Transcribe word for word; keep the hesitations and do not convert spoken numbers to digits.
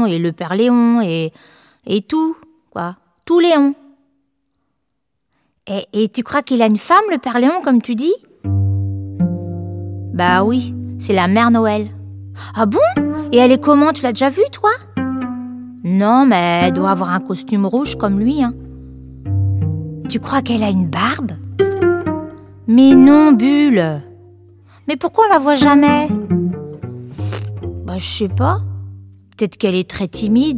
et le Père Léon et, et tout, quoi. Tout Léon. Et, et tu crois qu'il a une femme, le Père Léon, comme tu dis? Bah oui, c'est la Mère Noël. Ah bon? Et elle est comment? Tu l'as déjà vue, toi? Non, mais elle doit avoir un costume rouge comme lui, hein. Tu crois qu'elle a une barbe? Mais non, Bulle. Mais pourquoi on la voit jamais? Bah, je sais pas. Peut-être qu'elle est très timide.